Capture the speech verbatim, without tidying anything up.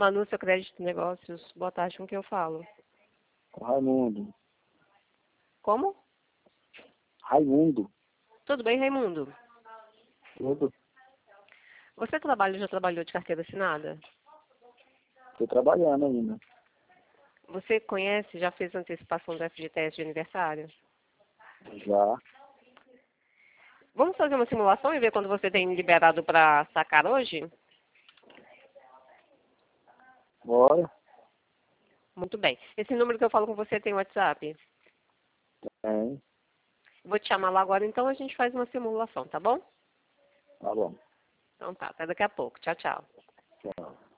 Manu, seu crédito de negócios. Boa tarde, com quem eu falo? Raimundo. Como? Raimundo. Tudo bem, Raimundo? Tudo. Você trabalha, já trabalhou de carteira assinada? Tô trabalhando ainda. Você conhece, já fez antecipação do F G T S de aniversário? Já. Vamos fazer uma simulação e ver quando você tem liberado para sacar hoje? Bora. Muito bem. Esse número que eu falo com você tem WhatsApp? Tem. Vou te chamar lá agora, então a gente faz uma simulação, tá bom? Tá bom. Então tá, até daqui a pouco. Tchau, tchau. Tchau.